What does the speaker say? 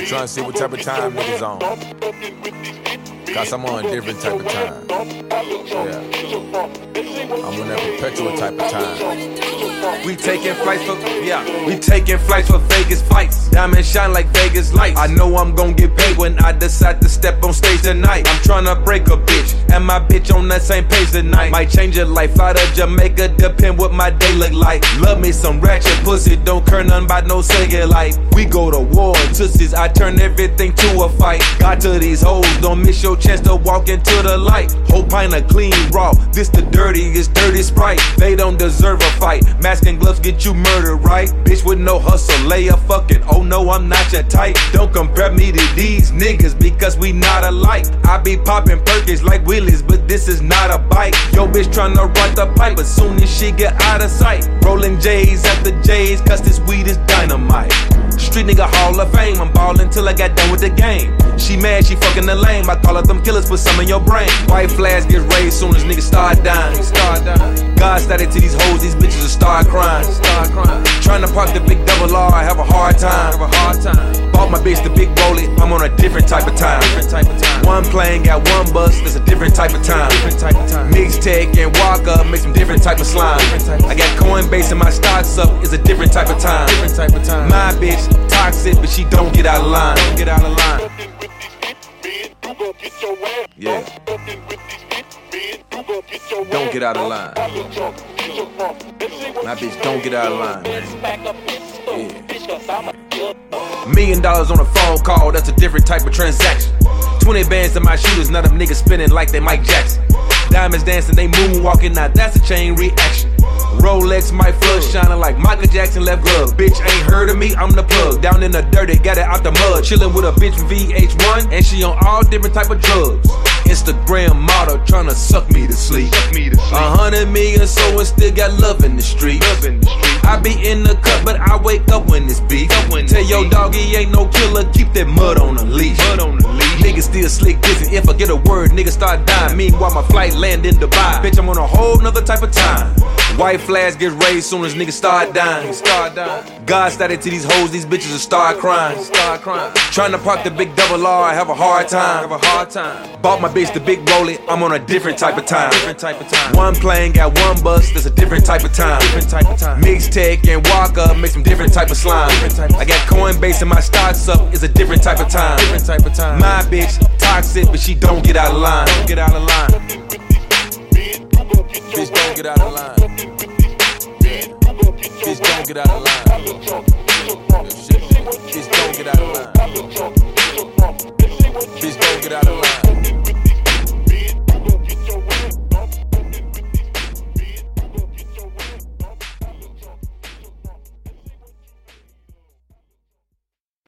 Trying to see what type of time niggas on. Cause I'm on a different type of time. Yeah. I'm on that perpetual type of time. We taking flights for Vegas fights. Diamonds shine like Vegas lights. I know I'm gon' get paid when I decide to step on stage tonight. I'm tryna break a bitch, and my bitch on that same page tonight. Might change your life, fly to Jamaica, depend what my day look like. Love me some ratchet pussy, don't care nothing about no second life. We go to war, tussies, I turn everything to a fight. Got to these hoes, don't miss your chance to walk into the light. Whole pint of clean raw, this the dirtiest dirty Sprite. They don't deserve a fight, mask and gloves get you murdered, right? Bitch with no hustle, lay a fucking, oh no, I'm not your type. Don't compare me to these niggas because we not alike. I be popping Perkins like Willis, but this is not a bite. Yo bitch tryna ride the pipe, but soon as she get out of sight, rolling J's after J's, cause this weed is dynamite. Street nigga Hall of Fame, I'm ballin' till I got done with the game. She mad, she fucking the lame, I call up them killers, put some in your brain. White flags get raised soon as niggas start dying. God started to these hoes, these bitches will start crying. Tryna park the big double R, I have a hard time. Bought my bitch the big rollie, I'm on a different type of time. One plane got one bus, that's a different type of time. Mix tech and walk up, make some different type of slime. I got Coinbase and my stocks up, it's a different type of time. My bitch toxic, but she don't get out of line. Yeah. Don't get out of line. My bitch don't get out of line. Yeah. $1 million on a phone call, that's a different type of transaction. 20 bands to my shooters, now them niggas spinning like they Mike Jackson. Diamonds dancing, they moonwalking, now that's a chain reaction. Rolex might flush, shining like Michael Jackson left glove. Bitch ain't heard of me, I'm the plug. Down in the dirt, they got it out the mud. Chillin' with a bitch from VH1, and she on all different type of drugs. Instagram model tryna suck me to sleep. 100 million so and still got love in the street. I be in the cut, but I wake up when it's beef. Tell your dog he ain't no killer, keep that mud on the leash. Niggas still slick dissing, if I get a word, niggas start dying. Meanwhile my flight land in Dubai. Bitch, I'm on a whole nother type of time. White flags get raised soon as niggas start dying. God started to these hoes, these bitches will start crying. Tryna park the big double R, I have a hard time. Bought my bitch the big rollie, I'm on a different type of time. One plane got one bus, that's a different type of time. Mix tech and walk up, make some different type of slime. I got Coinbase and my stocks up, it's a different type of time. My bitch toxic, but she don't get out of line. Bitch, don't get out of line. Bitch, don't get out of line. Bitch, don't get out of line.